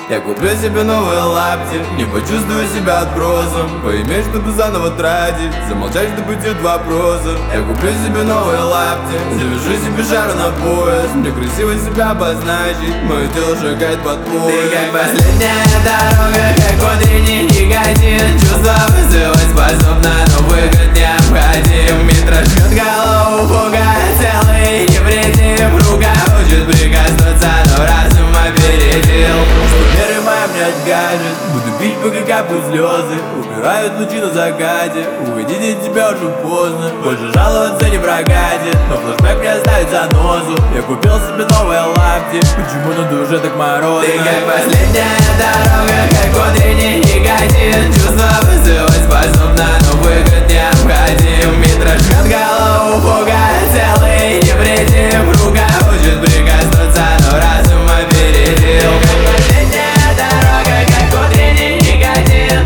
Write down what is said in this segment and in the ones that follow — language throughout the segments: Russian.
Я куплю себе новые лапти, не почувствую себя отбросом. Поймешь, чтобы заново тратить, замолчать, чтобы будет вопросов. Я куплю себе новые лапти, завяжу себе шару на пояс. Мне красиво себя обозначить, мое тело шагает под пояс. Ты как последняя дорога, как утренний никотин. Чувства вызывать способна, но выход необходим. Метро жмет голову, пугает целый невредим. Рука хочет прикоснуться, но разум опередил. Меры моя мне откажет, буду пить, пока капают слезы. Убирают лучи на закате, уходить от тебя уже поздно. Больше жаловаться не прокатит, но флешбэк мне оставит занозу. Я купил себе новые лапти, почему на душе так морозно? Ты как последняя дорога, как утренний никотин. Чувства вызывать способна, но выход необходим. Метро жмет голову, пугает целый невредим. Рука хочет прикоснуться, но разум опередил. Последняя дорога, как утренний никотин.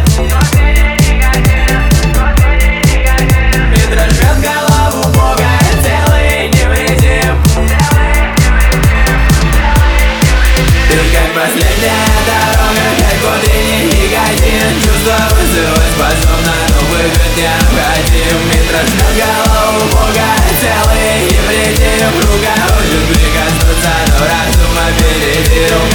Метро жмет голову, пугает целый невредим. Ты как последняя дорога, как утренний никотин. Чувства вызывать способна, но выход необходим. Метро жмет голову, пугает целый невредим. Рука хочет прикоснуться, но разум опередил.